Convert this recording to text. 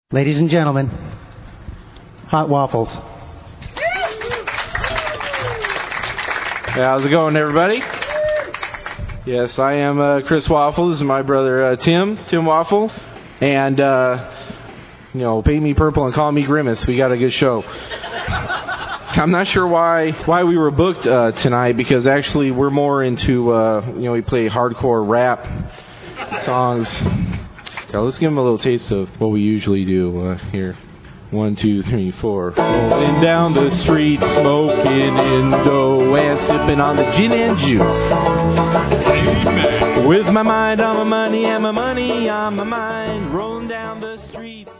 Ladies and gentlemen, hot waffles. How's it going, everybody? Yes, I am Chris Waffle. This is my brother Tim Waffle. And, paint me purple and call me Grimace. We got a good show. I'm not sure why we were booked tonight, because actually we're more into, we play hardcore rap songs. Okay, let's give them a little taste of what we usually do here. 1, 2, 3, 4. Rolling down the street, smoking Indo and sipping on the gin and juice. With my mind on my money and my money on my mind. Rolling down the streets.